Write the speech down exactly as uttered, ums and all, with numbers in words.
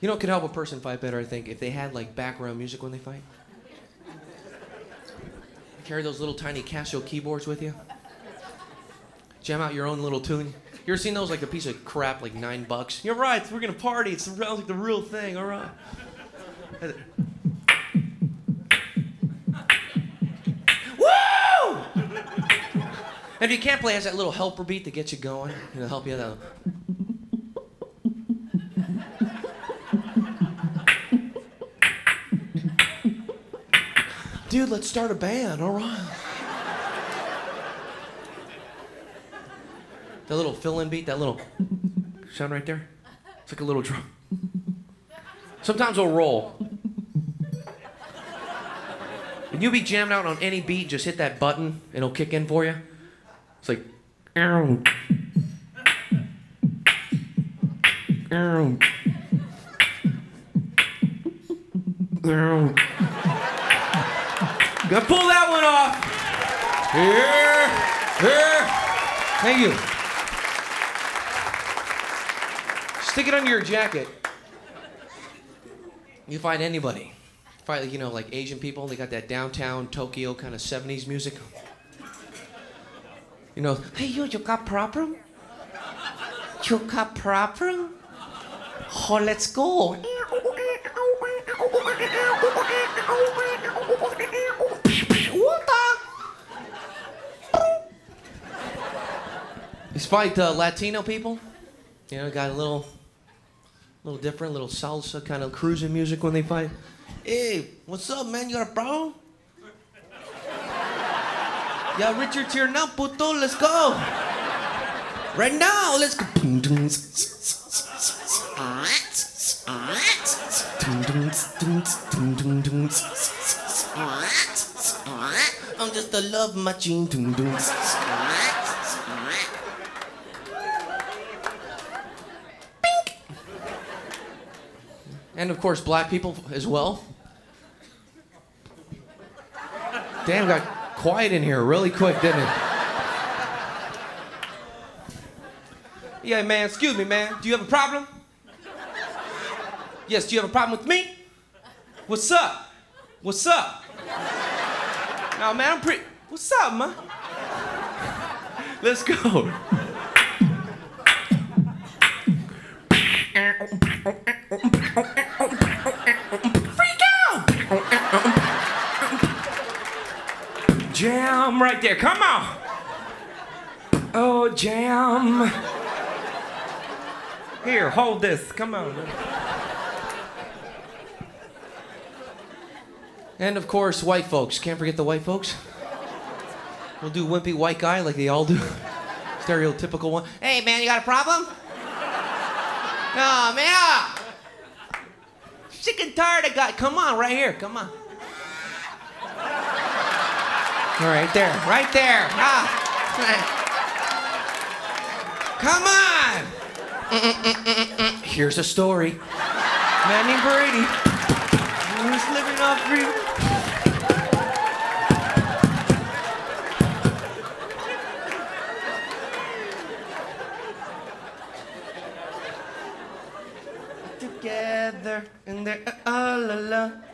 You know what could help a person fight better, I think, if they had like background music when they fight? Carry those little tiny Casio keyboards with you. Jam out your own little tune. You ever seen those, like a piece of crap, like nine bucks? You're right, we're gonna party. It sounds like the real thing, all right. Woo! And if you can't play, it has that little helper beat that gets you going. It'll help you out. Dude, let's start a band, all right. That little fill-in beat, that little sound right there. It's like a little drum. Sometimes it'll roll. And you'll be jammed out on any beat, just hit that button, and it'll kick in for you. It's like, ow. Ow. Ow. Gotta pull that one off. Here, here. Thank you. Stick it under your jacket. You find anybody. Find, you know, like Asian people, they got that downtown Tokyo kind of seventies music. You know, hey, you, you got problem? You got problem? Oh, let's go. Despite uh, Latino people, you know, got a little, little different, little salsa kind of cruising music when they fight. Hey, what's up, man? You got a problem? Yeah, Richard's here now, puto. Let's go. Right now, let's go. I'm just a love machine. And of course, black people as well. Damn, got quiet in here really quick, didn't it? Yeah, man, excuse me, man. Do you have a problem? Yes, do you have a problem with me? What's up? What's up? No, man, I'm pretty... What's up, man? Let's go. Freak out! Jam right there, come on! Oh, jam. Here, hold this, come on. And of course, white folks. Can't forget the white folks. We'll do wimpy white guy like they all do. Stereotypical one. Hey, man, you got a problem? No, man. Sick and tired of guy. Come on, right here. Come on. All right, there. Right there. Ah. Come on. Mm-mm-mm-mm-mm. Here's a story. Man named Brady. He was living off free. Together and they're uh, uh, la la.